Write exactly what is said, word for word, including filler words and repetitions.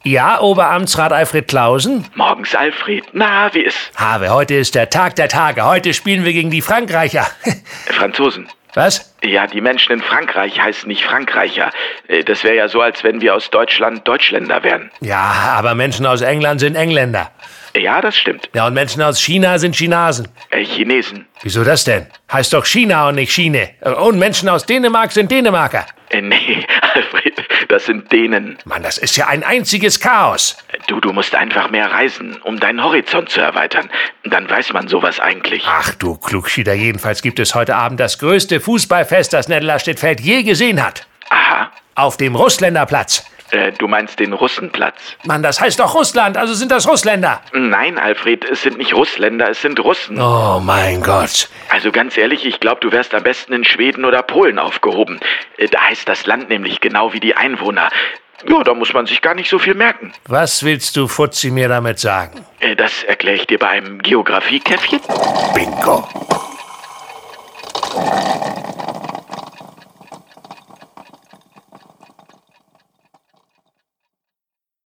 Ja, Oberamtsrat Alfred Clausen? Morgens, Alfred. Na, wie ist? Habe, heute ist der Tag der Tage. Heute spielen wir gegen die Frankreicher. Franzosen. Was? Ja, die Menschen in Frankreich heißen nicht Frankreicher. Das wäre ja so, als wenn wir aus Deutschland Deutschländer wären. Ja, aber Menschen aus England sind Engländer. Ja, das stimmt. Ja, und Menschen aus China sind Chinasen. Äh, Chinesen. Wieso das denn? Heißt doch China und nicht Chine. Und Menschen aus Dänemark sind Dänemarker. Äh, nee, Alfred, das sind Dänen. Mann, das ist ja ein einziges Chaos. Du, du musst einfach mehr reisen, um deinen Horizont zu erweitern. Dann weiß man sowas eigentlich. Ach du Klugschieder, jedenfalls gibt es heute Abend das größte Fußballfest, das Nettelstedt-Feld je gesehen hat. Aha. Auf dem Russländerplatz. Äh, du meinst den Russenplatz? Mann, das heißt doch Russland, also sind das Russländer. Nein, Alfred, es sind nicht Russländer, es sind Russen. Oh mein Gott. Also ganz ehrlich, ich glaube, du wärst am besten in Schweden oder Polen aufgehoben. Äh, da heißt das Land nämlich genau wie die Einwohner. Ja, da muss man sich gar nicht so viel merken. Was willst du, Fuzzi, mir damit sagen? Äh, das erkläre ich dir bei einem Geografiekäffchen. Bingo.